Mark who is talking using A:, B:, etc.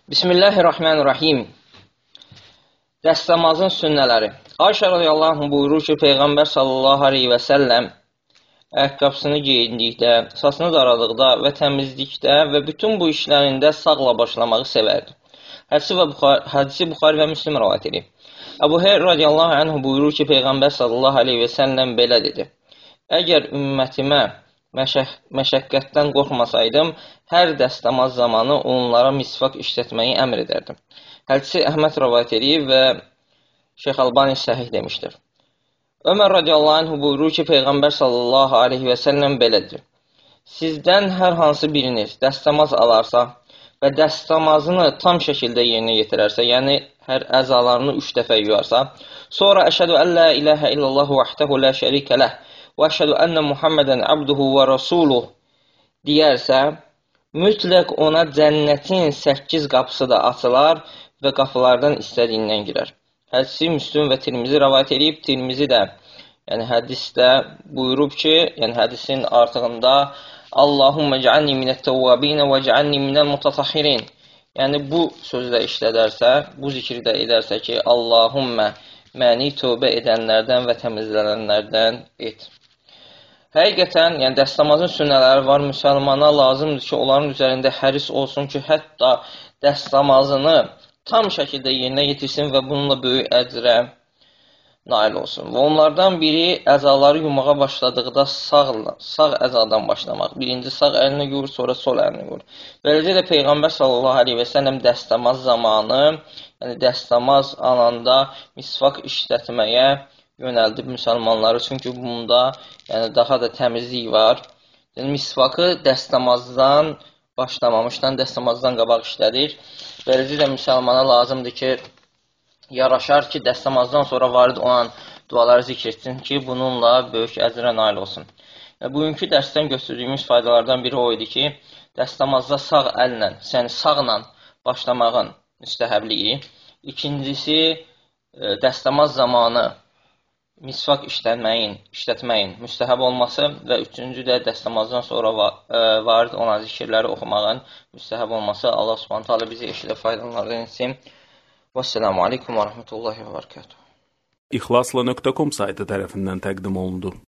A: Bismillahirrahmanirrahim. Dəstəmazın sünnələri. Ayşə radiyallahu anh buyurur ki, Peyğəmbər sallallahu aleyhi və səlləm ayaqqabısını geyindikdə, saçını daradıqda və təmizlikdə və bütün bu işlərində sağla başlamağı sevərdi. Hədisi Buxari və Müslim rivayət edir. Əbu Hüreyra radiyallahu anh buyurur ki, Peyğəmbər sallallahu aleyhi və səlləm belə dedi: Əgər ümmətimə məşəqqətdən qorxmasaydım, hər dəstəmaz zamanı onlara misvak işlətməyi əmr edərdim. Hədisi Əhməd rivayət edir və Şeyx Albani səhih demişdir. Ömər radiyallahu anh buyurur ki, Peyğəmbər sallallahu aleyhi və səlləm belədir: Sizdən hər hansı biriniz dəstəmaz alarsa və dəstəmazını tam şəkildə yerinə yetirərsə, yəni hər əzalarını 3 dəfə yuyarsa, sonra əşhədü ən la ilahə illallah vəhdəhu la şərikə ləh və əşhədü ənə Muhammədən abduhu və rasuluh deyərsə, mütləq ona cənnətin 8 qapısı da açılar və qapılardan istədiyindən girər. Hədisi Müslüm və Tirmizi rivayət edib, Tirmizi də, yəni hədisdə buyurub ki, yəni hədisin artığında Allahümmə cəalni minət-təvvabin və cəalni minəl-mutatahhirin. Yəni bu sözlə işlədərsə, bu zikri də edərsə ki, Allahümmə məni tövbə edənlərdən və təmizlənənlərdən et. Həqiqətən, yəni dəstəmazın sünnələri var, müsəlmana lazımdır ki, onların üzərində həris olsun ki, hətta dəstəmazını tam şəkildə yerinə yetirsin və bununla böyük əcrə nail olsun. Və onlardan biri əzaları yumağa başladıqda sağ əzadan başlamaq. Birinci sağ əlini yuyur, sonra sol əlini yuyur. Beləcə də Peyğəmbər sallallahu aleyhi və səlləm dəstəmaz zamanı, yəni dəstəmaz alanda misvak işlətməyə yönəldib müsəlmanları, çünki bunda yəni daha da təmizlik var. Yəni misvakı dəstəmazdan başlamamışdan, dəstəmazdan qabaq işlədir. Beləcə də müsəlmana lazımdır ki, yaraşar ki, dəstəmazdan sonra varid olan duaları zikr etsin ki, bununla böyük əcrə nail olsun. Bugünkü dərsdən götürdüyümüz faydalardan biri o idi ki, dəstəmazda sağ əllə, yəni sağla başlamağın müstəhəbliyi. İkincisi, dəstəmaz zamanı misvak işlətməyin müstəhəb olması və üçüncü də dəstəmazdan sonra varid olan zikirləri oxumağın müstəhəb olması. Allah subhanahu ta'ala bizi eşidə faydalarından etsin. Vəssalamu aleykum və rəhmətullahi və bərəkətuhu.
B: İxlasla.com saytı tərəfindən təqdim olundu.